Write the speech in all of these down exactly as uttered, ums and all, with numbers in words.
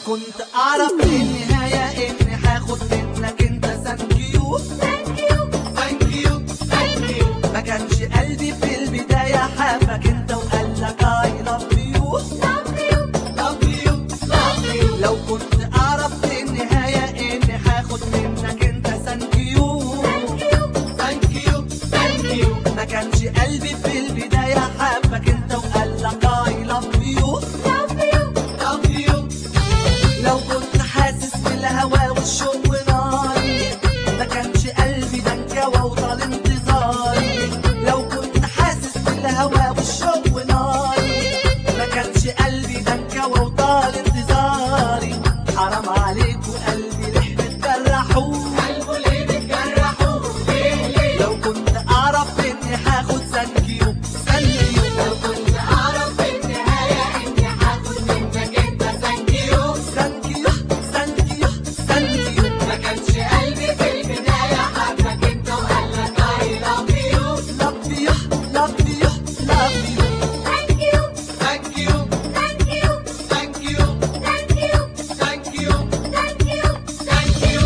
كنت اعرف في النهاية اني هاخد منك انت ثانكيو ثانكيو ثانكيو ثانكيو. ما كانش قلبي في البداية حبك انت وقالك I love you love you love you love you. لو كنت اعرف في النهاية اني هاخد منك انت ثانكيو ثانكيو ثانكيو. ما كانش قلبي في البداية حبك انت وقالك I love you love you love you. لو كنت حاسس بالهوا والشوق وناري ما كانش قلبي ده انكوى وطال انتظاري. لو كنت حاسس بالهوا والشوق وناري ما كانش قلبي ده انكوى وطال انتظاري. حرام عليك وقلبي ليه بتجرحوه قلبه ليه بتجرحوه ليه ليه لو كنت اعرف اني هاخد ثانكيو ثانكيو. لو كنت اعرف في النهاية اني هاخد منك انت ثانكيو ثانكيو ثانكيو ثانكيو. ما كانش قلبي في البداية حبك انت وقالك I love you love you love you love you. thank you thank you thank you thank you thank you thank you thank you thank you.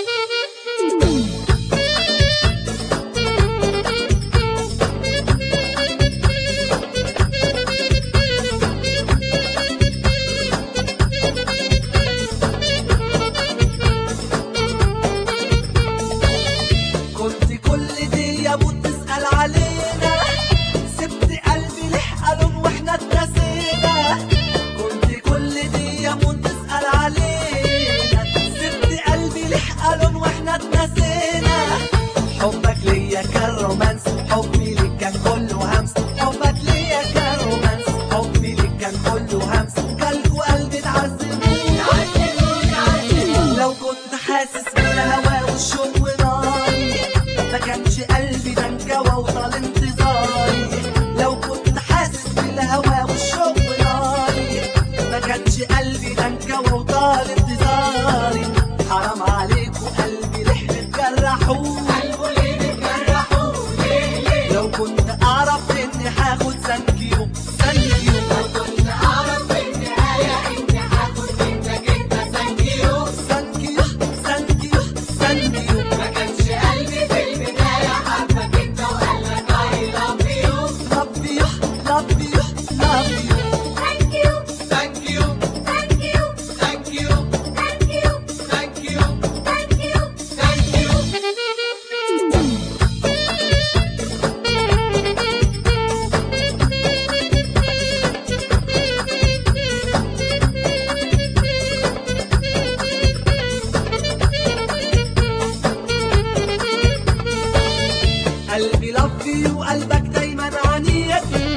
كنت كل دي يا ابو تسأل علينا سبت قلبي ليه قالون واحنا اتنسينا. كنت كل دي يا ابو تسأل علينا سبت قلبي ليه قالون واحنا اتنسينا. حبك ليا كان رومانس حبي ليك كان كله همس. حبك ليا كان رومانس حبي ليك كان كله همس. كلكوا قلبي اتعذبوني لو كنت حاسس بالهوا والشوق وناري ما كانش قلبي ده انكوى وطال انتظاري. لو كنت حاسس بالهوا والشوق وناري ما كانش قلبي ده انكوى وطال انتظاري. حرام عليك وقلبي ليه بتجرحوه قلبه ليه بتجرحوه ليه ليه لو كنت اعرف اني هاخد ثانكيو ثانكيو. لو كنت اعرف في النهاية اني هاخد منك انت ثانكيو ثانكيو ثانكيو ثانكيو. ما كانش قلبي في البداية حبك انت وقالك I love you love you love you love you. thank you thank you thank you thank you thank you thank you thank you thank you. قلبي love you قلبك دايما عنيد